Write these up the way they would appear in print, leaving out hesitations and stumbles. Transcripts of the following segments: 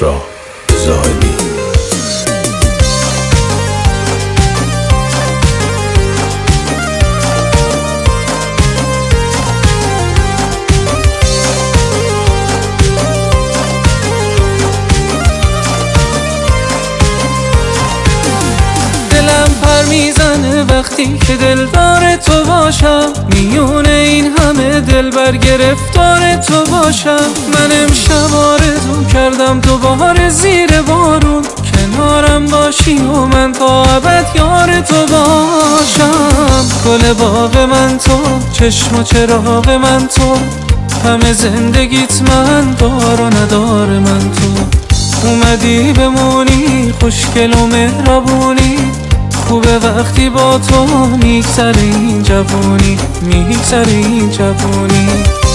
کسری زاهدی. دلم پر میزنه وقتی که دلدار تو باشم، میونه این همه دلبر گرفتار تو باشم. من امشب آرزو کردم دوباره زیر بارون کنارم باشی و من تا ابد یار تو باشم. گل باغ من تو، چشم و چراغ من تو، همه زندگیت من، دار و ندار من تو. اومدی بمونی خوشگل و مهربونی، خوبه وقتی با تو میگذره این جوونی، میگذره این جوونی.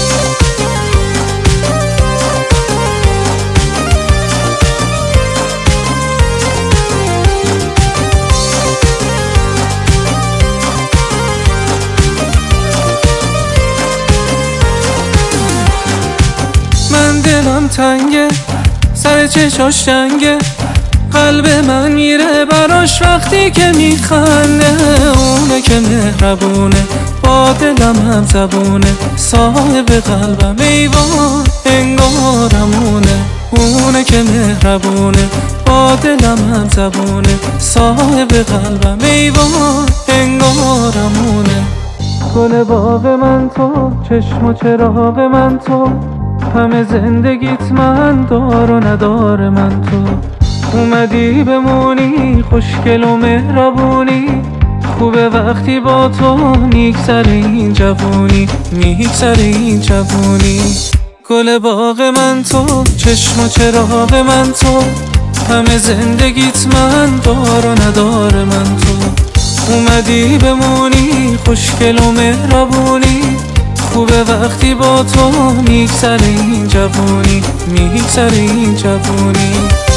من دلم تنگه، سر چشاش جنگه، قلب من میره براش وقتی که میخنده. اونه که مهربونه، با دلم هم زبونه، صاحب قلبم ایوان انگارمونه. اونه که مهربونه، با دلم هم زبونه، صاحب قلبم ایوان انگارمونه. گل باغ من تو، چشم و چراغ من تو، همه زندگیت من، دار و ندار من تو. اومدی بمونی خوشگل و مهربونی، خوبه وقتی با تو میگذره این جوونی، میگذره این جوونی. گل باغ من تو، چشم و چراغ من تو، همه زندگیت من، دار و ندار من تو. اومدی بمونی خوشگل و مهربونی، خوبه وقتی با تو میگذره این جوونی، میگذره این جوونی.